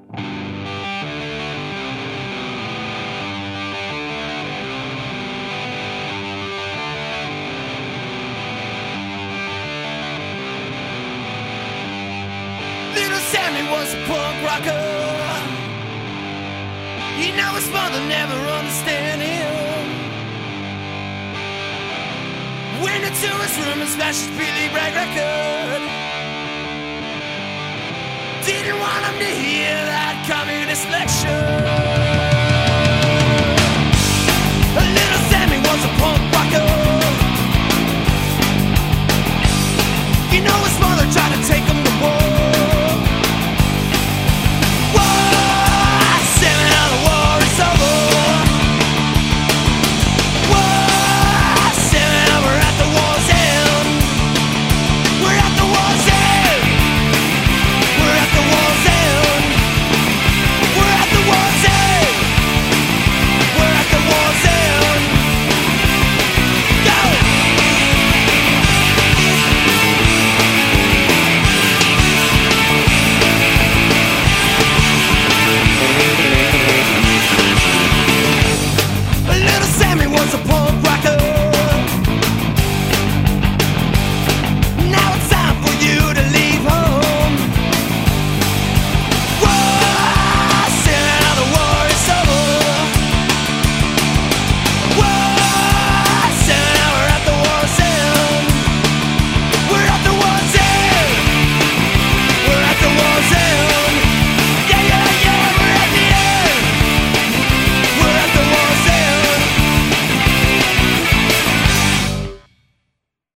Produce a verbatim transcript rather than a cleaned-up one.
Little Sammy was a punk rocker. You know his mother never understand him. Went into his room and smashed his Billy Bragg record. Didn't want him to hear that communist lecture.